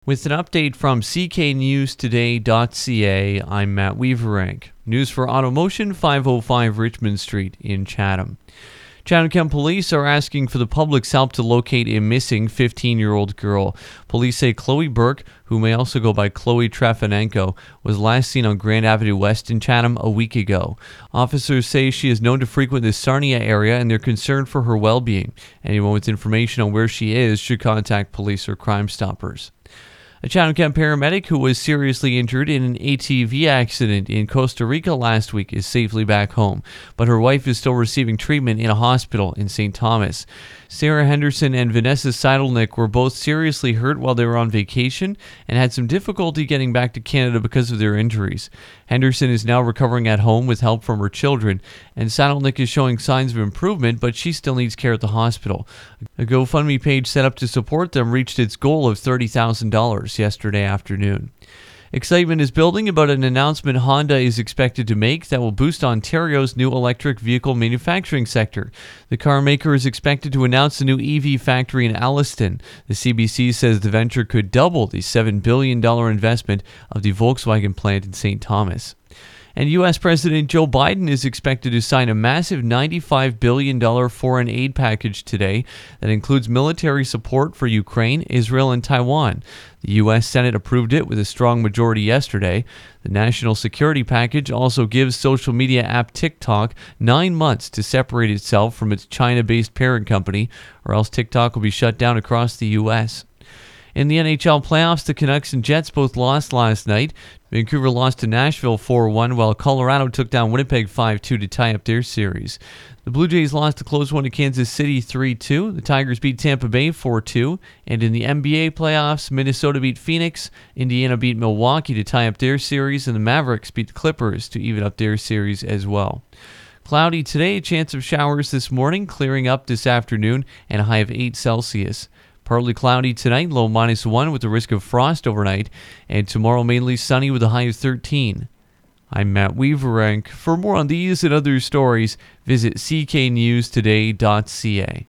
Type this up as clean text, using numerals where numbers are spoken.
With an update from cknewstoday.ca, I'm Matt Weaverank. News for Automotion, 505 Richmond Street in Chatham. Chatham Police are asking for the public's help to locate a missing 15-year-old girl. Police say Chloe Burke, who may also go by Chloe Trafanenko, was last seen on Grand Avenue West in Chatham a week ago. Officers say she is known to frequent the Sarnia area and they're concerned for her well-being. Anyone with information on where she is should contact police or Crime Stoppers. A Chatham paramedic who was seriously injured in an ATV accident in Costa Rica last week is safely back home, but her wife is still receiving treatment in a hospital in St. Thomas. Sarah Henderson and Vanessa Seidelnick were both seriously hurt while they were on vacation and had some difficulty getting back to Canada because of their injuries. Henderson is now recovering at home with help from her children, and Seidelnick is showing signs of improvement, but she still needs care at the hospital. A GoFundMe page set up to support them reached its goal of $30,000 yesterday afternoon. Excitement is building about an announcement Honda is expected to make that will boost Ontario's new electric vehicle manufacturing sector. The car maker is expected to announce a new EV factory in Alliston. The CBC says the venture could double the $7 billion investment of the Volkswagen plant in St. Thomas. And U.S. President Joe Biden is expected to sign a massive $95 billion foreign aid package today that includes military support for Ukraine, Israel, and Taiwan. The U.S. Senate approved it with a strong majority yesterday. The national security package also gives social media app TikTok 9 months to separate itself from its China-based parent company, or else TikTok will be shut down across the U.S. In the NHL playoffs, the Canucks and Jets both lost last night. Vancouver lost to Nashville 4-1, while Colorado took down Winnipeg 5-2 to tie up their series. The Blue Jays lost a close one to Kansas City 3-2. The Tigers beat Tampa Bay 4-2. And in the NBA playoffs, Minnesota beat Phoenix, Indiana beat Milwaukee to tie up their series, and the Mavericks beat the Clippers to even up their series as well. Cloudy today, a chance of showers this morning, clearing up this afternoon, and a high of 8 Celsius. Partly cloudy tonight, low -1 with the risk of frost overnight, and tomorrow mainly sunny with a high of 13. I'm Matt Weaverank. For more on these and other stories, visit cknewstoday.ca.